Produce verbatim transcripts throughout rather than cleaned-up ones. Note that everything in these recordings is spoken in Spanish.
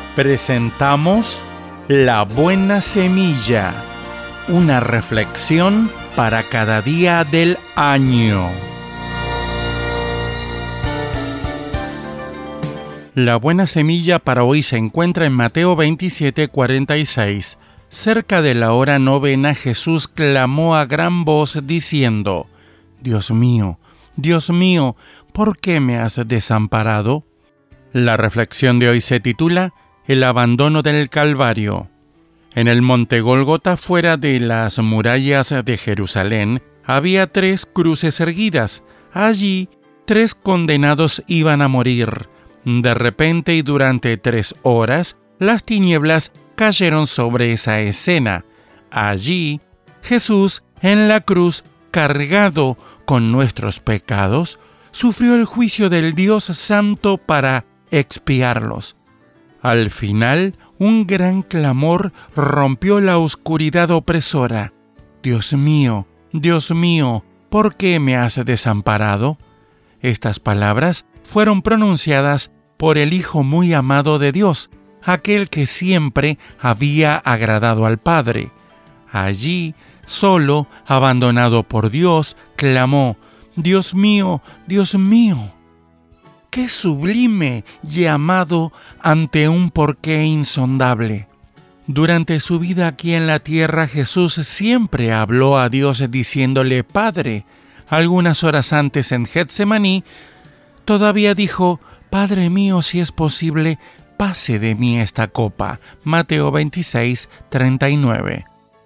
Presentamos La Buena Semilla, una reflexión para cada día del año. La buena semilla para hoy se encuentra en Mateo veintisiete, cuarenta y seis. Cerca de la hora novena, Jesús clamó a gran voz diciendo: Dios mío, Dios mío, ¿por qué me has desamparado? La reflexión de hoy se titula El abandono del Calvario. En el monte Gólgota, fuera de las murallas de Jerusalén, había tres cruces erguidas. Allí, tres condenados iban a morir. De repente y durante tres horas, las tinieblas cayeron sobre esa escena. Allí, Jesús, en la cruz, cargado con nuestros pecados, sufrió el juicio del Dios Santo para expiarlos. Al final, un gran clamor rompió la oscuridad opresora. Dios mío, Dios mío, ¿por qué me has desamparado? Estas palabras fueron pronunciadas por el Hijo muy amado de Dios, aquel que siempre había agradado al Padre. Allí, solo, abandonado por Dios, clamó: Dios mío, Dios mío. ¡Qué sublime llamado ante un porqué insondable! Durante su vida aquí en la tierra, Jesús siempre habló a Dios diciéndole Padre. Algunas horas antes en Getsemaní, todavía dijo: Padre mío, si es posible, pase de mí esta copa. Mateo veintiséis, treinta y nueve.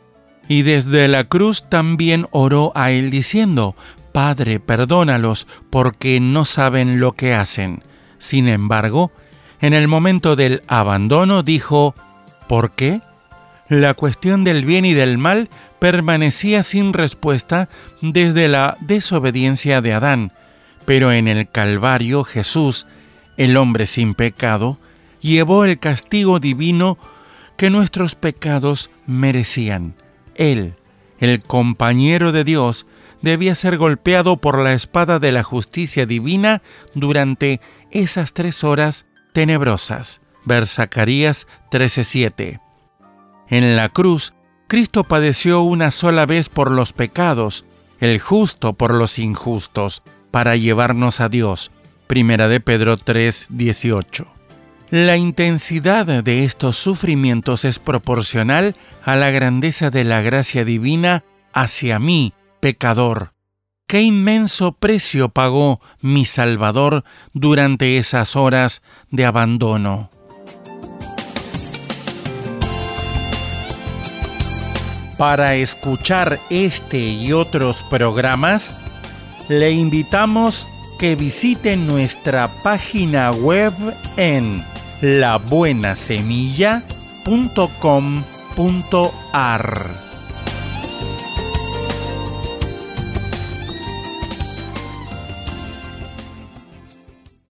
Y desde la cruz también oró a él diciendo: Padre, perdónalos, porque no saben lo que hacen. Sin embargo, en el momento del abandono dijo: ¿por qué? La cuestión del bien y del mal permanecía sin respuesta desde la desobediencia de Adán, pero en el Calvario Jesús, el hombre sin pecado, llevó el castigo divino que nuestros pecados merecían. Él, el compañero de Dios, debía ser golpeado por la espada de la justicia divina durante esas tres horas tenebrosas. Ver Zacarías trece siete. En la cruz, Cristo padeció una sola vez por los pecados, el justo por los injustos, para llevarnos a Dios. Primera de Pedro tres dieciocho. La intensidad de estos sufrimientos es proporcional a la grandeza de la gracia divina hacia mí, pecador. ¡Qué inmenso precio pagó mi Salvador durante esas horas de abandono! Para escuchar este y otros programas, le invitamos que visite nuestra página web en la buena semilla punto com punto a r.